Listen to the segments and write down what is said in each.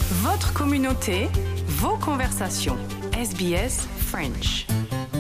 Votre communauté, vos conversations. SBS French.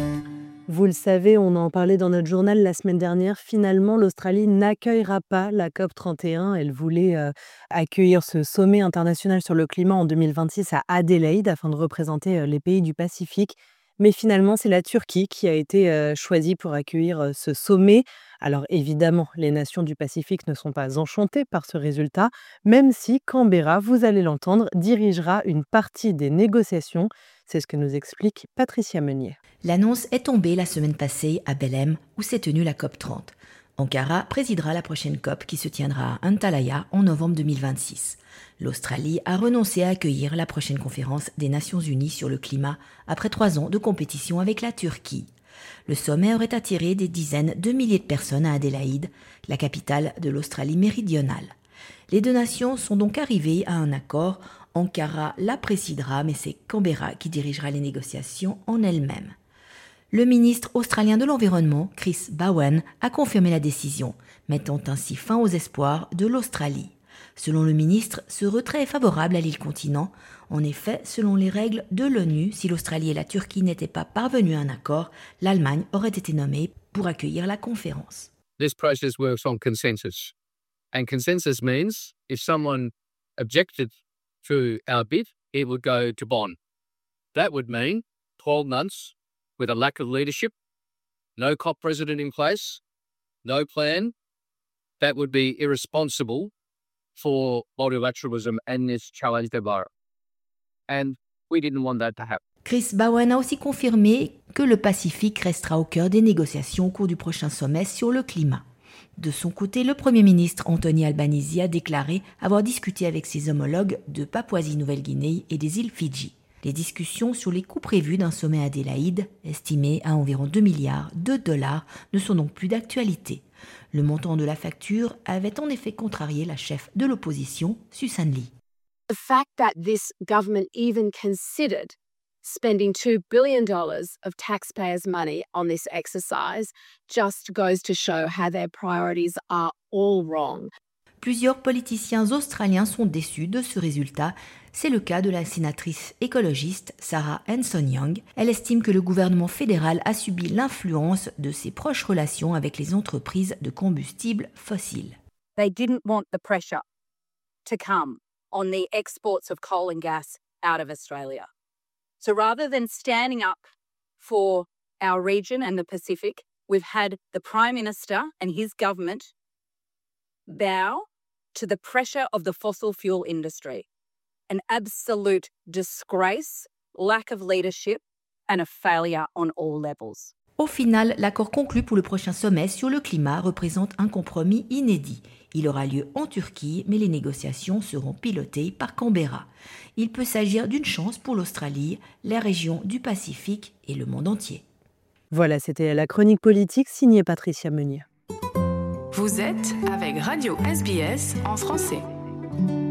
Vous le savez, on en parlait dans notre journal la semaine dernière. Finalement, l'Australie n'accueillera pas la COP31. Elle voulait accueillir ce sommet international sur le climat en 2026 à Adélaïde afin de représenter les pays du Pacifique. Mais finalement, c'est la Turquie qui a été choisie pour accueillir ce sommet. Alors évidemment, les nations du Pacifique ne sont pas enchantées par ce résultat, même si Canberra, vous allez l'entendre, dirigera une partie des négociations. C'est ce que nous explique Patricia Meunier. L'annonce est tombée la semaine passée à Belém, où s'est tenue la COP30. Ankara présidera la prochaine COP qui se tiendra à Antalya en novembre 2026. L'Australie a renoncé à accueillir la prochaine conférence des Nations Unies sur le climat après 3 ans de compétition avec la Turquie. Le sommet aurait attiré des dizaines de milliers de personnes à Adélaïde, la capitale de l'Australie méridionale. Les deux nations sont donc arrivées à un accord. Ankara la présidera, mais c'est Canberra qui dirigera les négociations en elle-même. Le ministre australien de l'Environnement, Chris Bowen, a confirmé la décision, mettant ainsi fin aux espoirs de l'Australie. Selon le ministre, ce retrait est favorable à l'île continent. En effet, selon les règles de l'ONU, si l'Australie et la Turquie n'étaient pas parvenues à un accord, l'Allemagne aurait été nommée pour accueillir la conférence. This process works on consensus. And consensus means if someone objected to our bid, it would go to Bonn. That would mean 12 months with a lack of leadership, no COP president in place, no plan. That would be irresponsible for multilateralism and this challenge environment. And we didn't want that to happen. Chris Bowen a aussi confirmé que le Pacifique restera au cœur des négociations au cours du prochain sommet sur le climat. De son côté, le Premier ministre Anthony Albanese a déclaré avoir discuté avec ses homologues de Papouasie-Nouvelle-Guinée et des îles Fidji. Les discussions sur les coûts prévus d'un sommet à Adélaïde, estimé à environ 2 milliards de dollars, ne sont donc plus d'actualité. Le montant de la facture avait en effet contrarié la chef de l'opposition, Susan Lee. The fact that this government even considered spending $2 billion of taxpayers' money on this exercise just goes to show how their priorities are all wrong. Plusieurs politiciens australiens sont déçus de ce résultat. C'est le cas de la sénatrice écologiste Sarah Hanson-Young. Elle estime que le gouvernement fédéral a subi l'influence de ses proches relations avec les entreprises de combustibles fossiles. They didn't want the pressure to come on the exports of coal and gas out of Australia. So rather than standing up for our region and the Pacific, we've had the Prime Minister and his government bow to the pressure of the fossil fuel industry. An absolute disgrace, lack of leadership, and a failure on all levels. Au final, l'accord conclu pour le prochain sommet sur le climat représente un compromis inédit. Il aura lieu en Turquie, mais les négociations seront pilotées par Canberra. Il peut s'agir d'une chance pour l'Australie, la région du Pacifique et le monde entier. Voilà, c'était la chronique politique signée Patricia Meunier. Vous êtes avec Radio SBS en français.